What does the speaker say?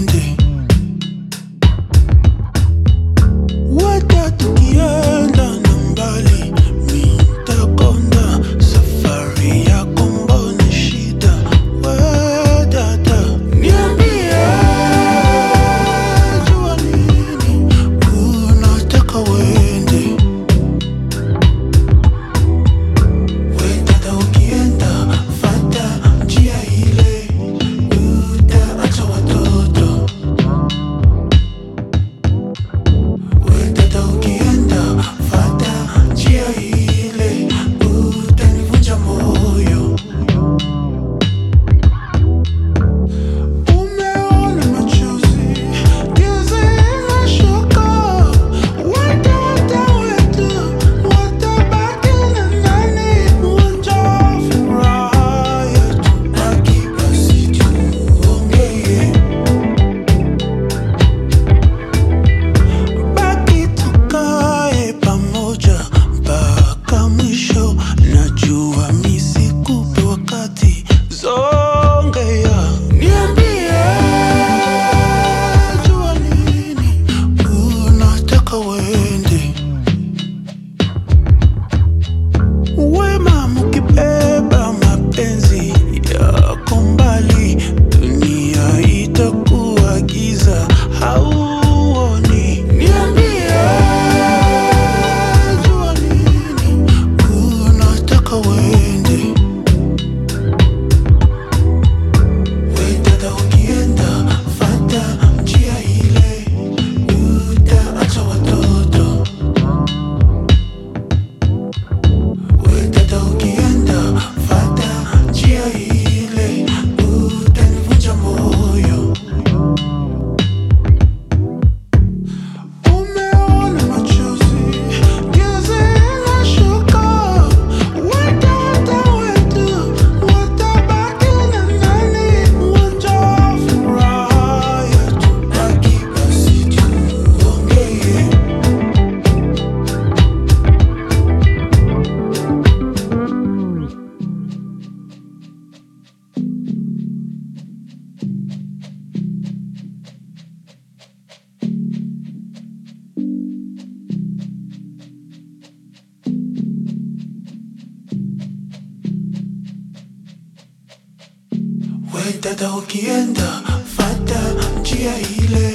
uende, weta tukienda na mbali, mitakonda safari yako mbona shida, wedada niambie, jua nini unataka uende. Wedada ukienda fata njia ile, utaacha watoto. Wedada ukienda fata njia ile, utanivunja moyo. Umeona machozi, giza inashuka, wata wetu watabaki na nani? Uwanja wa furaha yetu, baki basi tuongee, baki tukae pamoja mpaka mwisho. Najua mi sikupi wakati, zongea niambie, jua nini unataka uende. Wema mukibeba mapenzi yako mbali, dunia itakuwa giza, hauoni. Niambie, jua nini unataka uende. Wedada ukienda fata njia ile, utaacha watoto. Wedada ukienda fata njia ile, utanivunja moyo. Umeona machozi, giza inashuka, wata wetu watabaki na nani? Uwanja wa furaha yetu, baki basi tuongee. Wedada ukienda fata njia ile,